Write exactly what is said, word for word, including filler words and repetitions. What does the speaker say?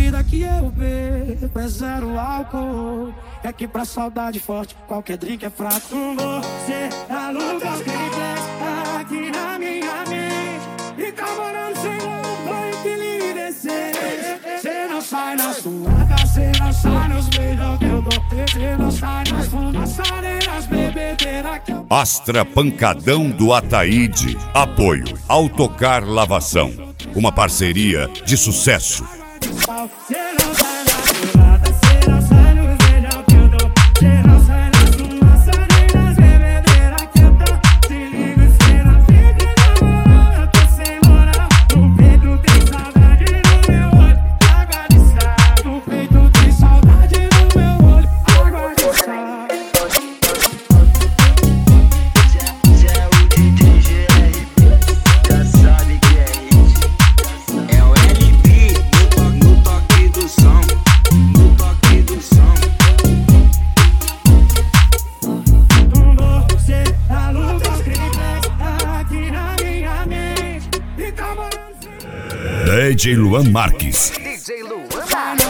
bebida que eu bebo é zero álcool. É que pra saudade forte qualquer drink é fraco. Você aluga os drinks aqui na minha mente e tá morando sem roupa e que lhe descer. Cê não sai na sua casa, cê não sai nos beijos que eu dou. Cê não sai nas fumaças nem nas bebedeiras que eu... Astra Pancadão do Ataíde. Apoio Autocar Lavação. Uma parceria de sucesso. Cê não sai na churrada, cê não sai nos beijos que eu dou. Cê não sai nas fumaças nem nas bebedeiras que eu dou. Se liga, cê não fica na moral, eu tô sem moral. No peito tem saudade no meu olho, água de sal. No peito tem saudade no meu olho, água de sal. Cê é o D J G R P, já sabe que é hit. É o L P no toque do som, no toque do som. Você aluga os drinks aqui na minha mente e tá morando sem... D J Luan Marques. D J Luan Marques.